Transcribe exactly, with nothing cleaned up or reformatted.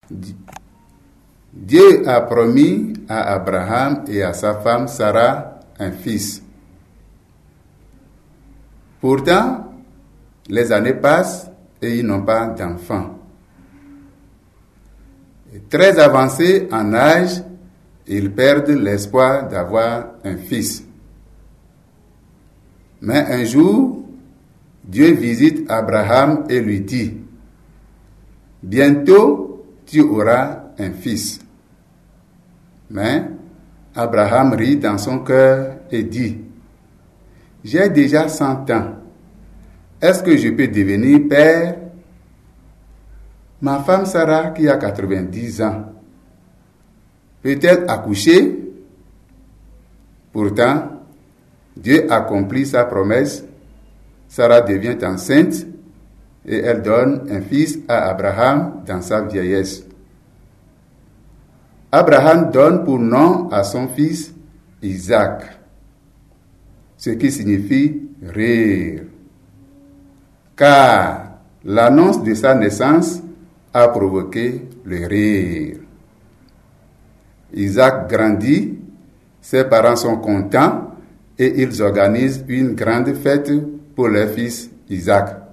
Dieu a promis à Abraham et à sa femme Sarah un fils. Pourtant, les années passent et ils n'ont pas d'enfant. Très avancés en âge, ils perdent l'espoir d'avoir un fils. Mais un jour, Dieu visite Abraham et lui dit, « Bientôt, tu auras un fils. » Mais Abraham rit dans son cœur et dit, « J'ai déjà cent ans. Est-ce que je peux devenir père? Ma femme Sarah, qui a quatre-vingt-dix ans, peut-être accoucher? » Pourtant, Dieu accomplit sa promesse. Sarah devient enceinte et elle donne un fils à Abraham dans sa vieillesse. Abraham donne pour nom à son fils Isaac, ce qui signifie rire, car l'annonce de sa naissance a provoqué le rire. Isaac grandit, ses parents sont contents et ils organisent une grande fête pour leur fils Isaac.